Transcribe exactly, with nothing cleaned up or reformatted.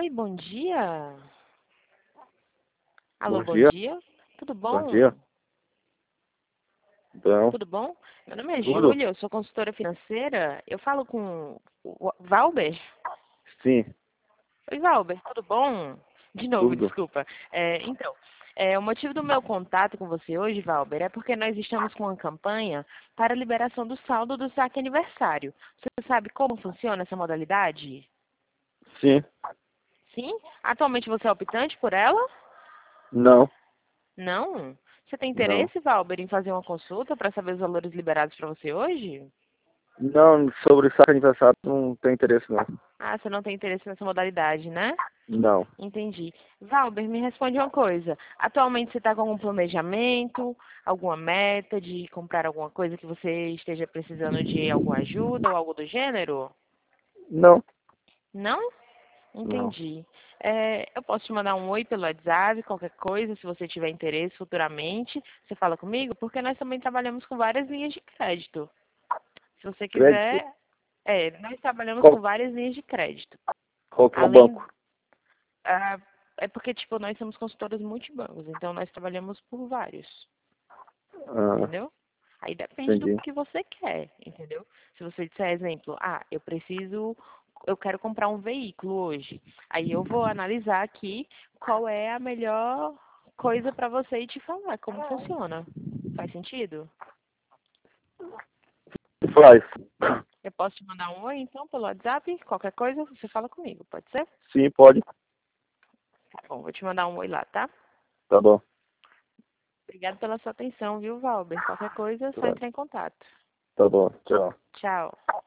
Oi, bom dia. Alô, Bom bom dia. dia. Tudo Bom bom? dia. Então, Tudo bom? Meu nome é tudo? Júlia, eu sou consultora financeira. Eu falo com o Valber. Sim, Oi, Valber, tudo bom? De novo, tudo. desculpa. É, então, é, o motivo do meu contato com você hoje, Valber, é porque nós estamos com uma campanha para a liberação do saldo do saque aniversário. Você sabe como funciona essa modalidade? Sim, Sim? Atualmente você é optante por ela? não, Não? Você tem não. interesse, Valber, em fazer uma consulta para saber os valores liberados para você hoje? Não, sobre saque aniversário não tem interesse não. Ah, você não tem interesse nessa modalidade, né? Não, Entendi. Valber, me responde uma coisa. Atualmente você está com algum planejamento, alguma meta de comprar alguma coisa que você esteja precisando de alguma ajuda ou algo do gênero? não, Não? não. Entendi. É, eu posso te mandar um oi pelo WhatsApp, qualquer coisa, se você tiver interesse futuramente, você fala comigo, porque nós também trabalhamos com várias linhas de crédito. Se você Crédito? quiser, é, nós trabalhamos com Qual, várias linhas de crédito. qual que é o Além, banco? ah, é porque, tipo, nós somos consultoras multibancos, então nós trabalhamos por vários, Ah, entendeu? Aí depende do entendi. que você quer, entendeu? Se você disser, exemplo, ah, eu preciso, eu quero comprar um veículo hoje. Aí eu vou analisar aqui qual é a melhor coisa para você e te falar como funciona. Faz sentido? Faz. Eu posso te mandar um oi, então, pelo WhatsApp? Qualquer coisa, você fala comigo, pode ser? Sim, pode. Tá bom, vou te mandar um oi lá, tá? Tá bom. Obrigada pela sua atenção, viu, Valber? Qualquer coisa, é só Tá, entrar em contato. tá bom. Tchau. Tchau.